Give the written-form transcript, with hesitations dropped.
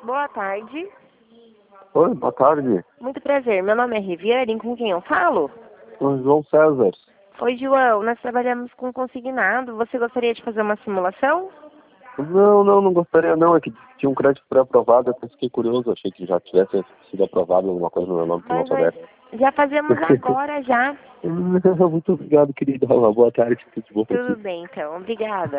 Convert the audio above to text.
Boa tarde. Oi, boa tarde. Muito prazer. Meu nome é Riviane, com quem eu falo? O João César. Oi, João. Nós trabalhamos com consignado. Você gostaria de fazer uma simulação? Não gostaria não. É que tinha um crédito pré-aprovado, eu fiquei curioso. Achei que já tivesse sido aprovado alguma coisa no meu nome que eu não Mas nós soubesse. já fazemos agora já. Muito obrigado, querida. Uma boa tarde. Tudo de bom pra Tudo ti. bem, então. Obrigada.